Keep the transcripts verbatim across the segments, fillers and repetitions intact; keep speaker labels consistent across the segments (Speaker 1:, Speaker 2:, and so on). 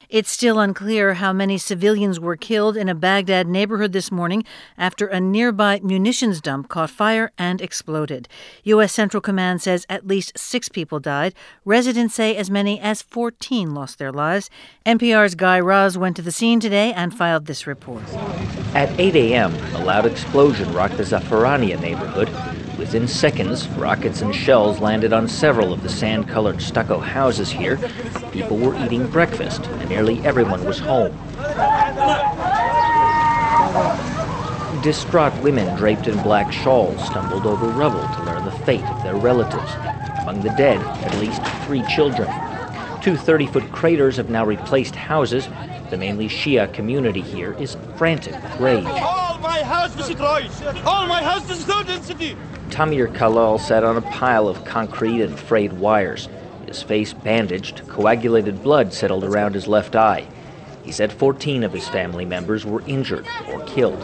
Speaker 1: It's still unclear how many civilians were killed in a Baghdad neighborhood this morning after a nearby munitions dump caught fire and exploded. U S. Central Command says at least six people died. Residents say as many as fourteen lost their lives. N P R's Guy Raz went to the scene today and filed this report.
Speaker 2: At eight a.m., a loud explosion rocked the Zafarania neighborhood. Within seconds, rockets and shells landed on several of the sand-colored stucco houses here. People were eating breakfast, and nearly everyone was home. Distraught women draped in black shawls stumbled over rubble to learn the fate of their relatives. Among the dead, at least three children. Two thirty-foot craters have now replaced houses. The mainly Shia community here is frantic with rage.
Speaker 3: All my house destroyed! All my house destroyed in city!
Speaker 2: Tamir Kalal sat on a pile of concrete and frayed wires. His face bandaged, coagulated blood settled around his left eye. He said fourteen of his family members were injured or killed.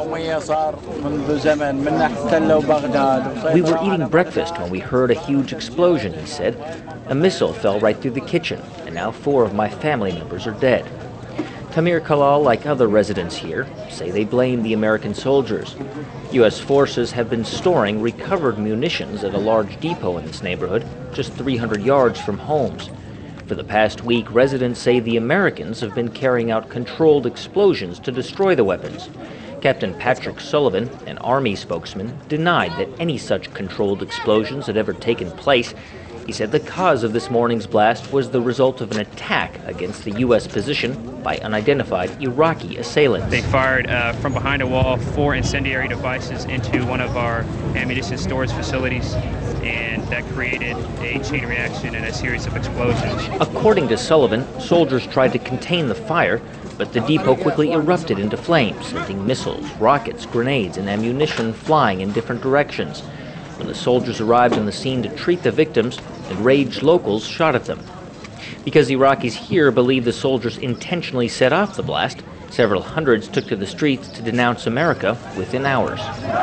Speaker 2: We were eating breakfast when we heard a huge explosion, he said. A missile fell right through the kitchen, and now four of my family members are dead. Tamir Kalal, like other residents here, say they blame the American soldiers. U S forces have been storing recovered munitions at a large depot in this neighborhood, just three hundred yards from homes. For the past week, residents say the Americans have been carrying out controlled explosions to destroy the weapons. Captain Patrick Sullivan, an Army spokesman, denied that any such controlled explosions had ever taken place. He said the cause of this morning's blast was the result of an attack against the U S position by unidentified Iraqi assailants.
Speaker 4: They fired uh, from behind a wall four incendiary devices into one of our ammunition storage facilities, and that created a chain reaction and a series of explosions.
Speaker 2: According to Sullivan, soldiers tried to contain the fire, but the depot quickly erupted into flames, sending missiles, rockets, grenades, and ammunition flying in different directions. When the soldiers arrived on the scene to treat the victims, enraged locals shot at them. Because Iraqis here believe the soldiers intentionally set off the blast, several hundreds took to the streets to denounce America within hours.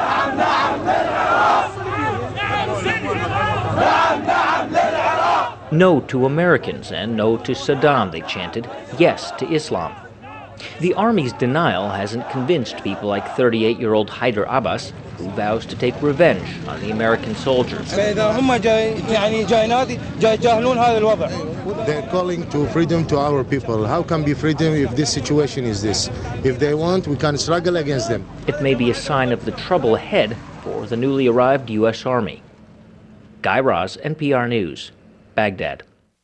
Speaker 2: No to Americans and no to Saddam, they chanted. Yes to Islam. The Army's denial hasn't convinced people like thirty-eight-year-old Haider Abbas, who vows to take revenge on the American soldiers.
Speaker 5: They're calling to freedom to our people. How can be freedom if this situation is this? If they want, we can struggle against them.
Speaker 2: It may be a sign of the trouble ahead for the newly arrived U S. Army. Guy Raz, N P R News, Baghdad.